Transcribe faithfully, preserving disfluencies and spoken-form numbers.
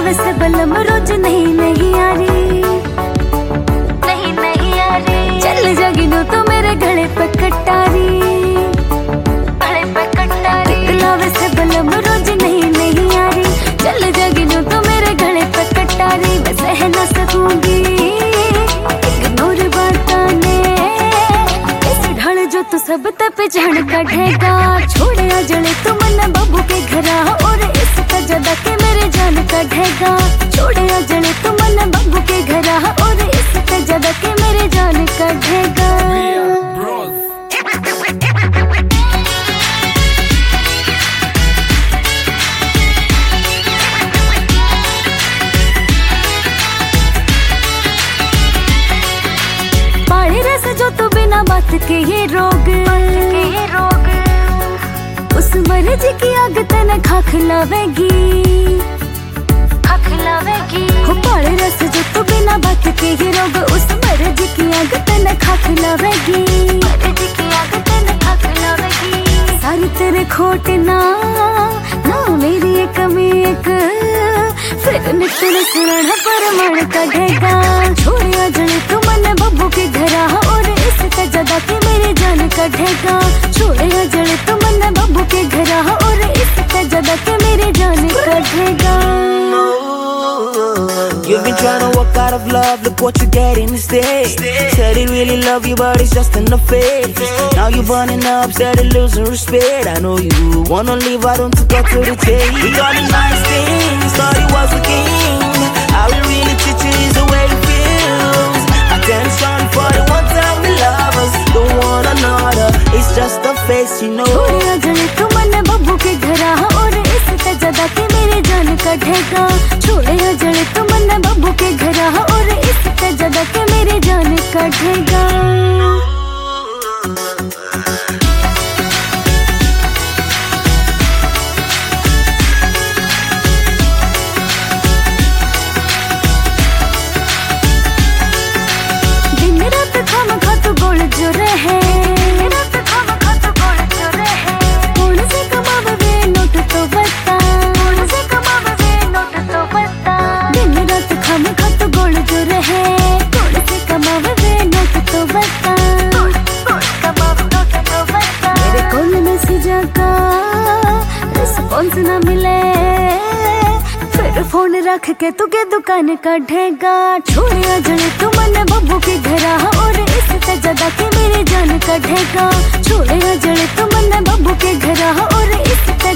वैसे बलम रोज नहीं नहीं यारी, नहीं नहीं यारी। चल जागी नो तो मेरे गले पे कटारी, गले पे कटारी। कितना वैसे बलम रोज नहीं नहीं यारी, चल जागी नो तो मेरे गले पे कटारी। मैं सह न सकूंगी इग्नोर बाताने, ऐसे ढल जो तू सब पे जान कढ़ेगा। छोड़े जले तू मन बबू के घरा, और इसका ज्यादा के मेरे जान कढ़ेगा। छोड़े जले तू मन बबू के घरा, और इसका ज्यादा के मेरे जान कढ़ेगा। पाले रस जो तू बिना बात के ये रोग, ये रोग उस मर्ज की आग तन खा खिलावेगी, खा खिलावेगी। हो पाले रस जो तू बिना बात के ये रोग, उस मर्ज की आग तन खा खिलावेगी, मर्ज की आग तन खा खिलावेगी। सारी तेरे खोट ना ना मेरी एक कमी एक, फिर निकल सुरण पर मन कढ़ेगा। छोड़िया जले तू मन बब्बू के घरा, और इसका ज्यादा के मेरे जान कढ़ेगा। छोड़िया जले तू मन बब्बू के घरा, और इसका ज्यादा के मेरे जान कढ़ेगा। You've been trying to walk out of love, look what you get instead. Said he really love you, but it's just in the face. Now you burning up, said he losing respect. I know you wanna leave, why don't you go to the chase? He got the nice things, thought he was a king. How he really treats you is the way he feels. Attention for the one time we love us, don't want another, it's just a face, you know. छोड़िया जले तू मन बब्बू के घरा, और इसका ज्यादा के मेरे जान कढ़ेगा। छोड़िया जले तू मन बब्बू के घरा, और इसका ज्यादा के मेरे जान कढ़ेगा। दिन रात खाम खा तू गोल जो रहे, रात खाम खा तू गोल जो रहे। कौन से कमावे वे नोट तो बता, कौन से कमावे वे नोट तो बता। दिन रात खाम खा तू गोल जो रहे, कौन से कमावे वे नोट तो बता, कौन कमावे नोट तो बता। मेरे कॉल मैसेज का रिस्पॉन्स ना मिले, फिर फोन रख के तू के दुकान कढ़ेगा। छोड़िया जले तू मन बब्बू के घरा, और इसका ज्यादा के मेरे जान कढ़ेगा। छोड़िया जले तू मन बब्बू के घरा, और इसका